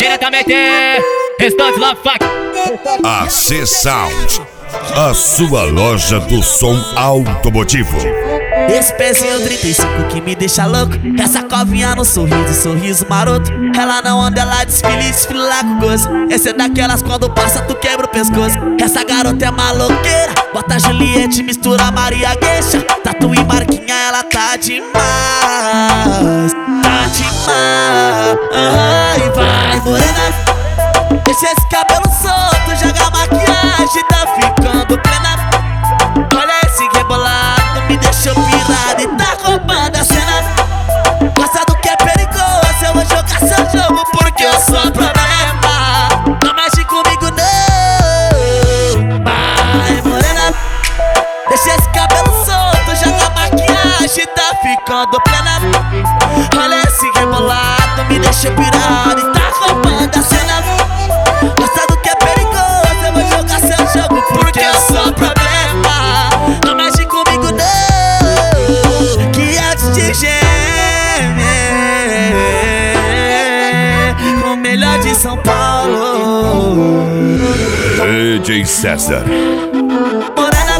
diretamente Restante Love Fuck. AC Sound, a sua loja do som automotivo. Esse pezinho 35 que me deixa louco. Essa covinha no sorriso, sorriso maroto. Ela não anda, ela desfila com gozo. Esse é daquelas quando passa tu quebra o pescoço. Essa garota é maloqueira, bota Juliette, mistura Maria Gueixa. Tatu e marquinha, ela tá demais. Tá demais. Ai, vai morena, deixa esse cabelo solto, joga a maquiagem, tá ficando plena. Olha esse rebolado, me deixou pirado e tá roubando a cena. Gosta do que é perigoso, eu vou jogar seu jogo porque eu sou problema. Não mexe comigo não. Vai morena, deixa esse cabelo solto, joga a maquiagem, tá ficando plena. Olha esse rebolado, me deixou pirado e tá roubando a cena. Gosta do que é perigoso, eu vou jogar seu jogo porque eu sou problema. O melhor de São Paulo, DJ César. morena,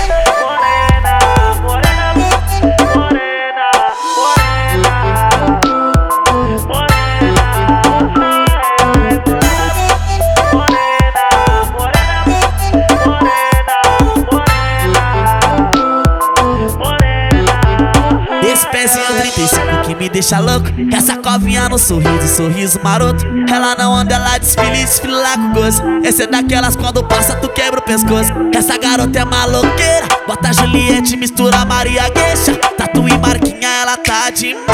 esse pezinho 35 que me deixa louco. Essa covinha no sorriso, sorriso maroto. Ela não anda, ela desfila com gozo. Esse é daquelas quando passa tu quebra o pescoço. Essa garota é maloqueira, bota Juliette, mistura Maria Gueixa. Tatu e marquinha, ela tá demais.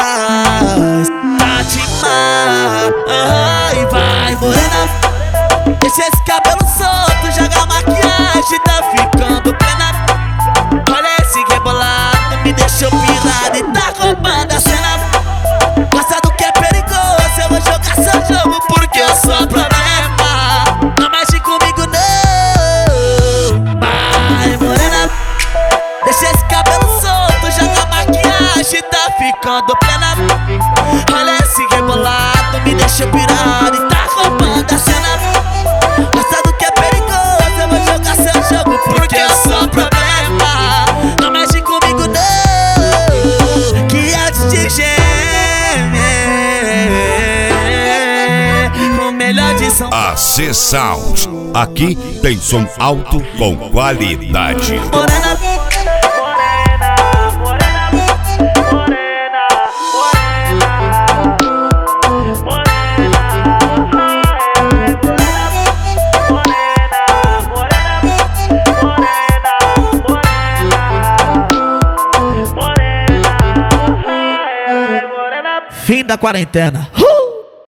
Tá demais. Ai, vai morena, deixa esse cabelo solto, joga a maquiagem, tá ficando plena. Olha esse rebolado, me deixou pirado e tá roubando a cena. Gosta do que é perigoso, eu vou jogar seu jogo porque eu sou problema. Não mexe comigo não. Vai morena, deixa esse cabelo solto, joga a maquiagem, tá ficando plena. Olha esse rebolado, me deixou pirado e tá roubando a cena. Gosta do que é perigoso, eu vou jogar seu jogo porque eu sou problema. Não mexe comigo não, que antes de gemer, o melhor de São Paulo. AC Sound, aqui tem som alto com qualidade. Morena, fim da quarentena.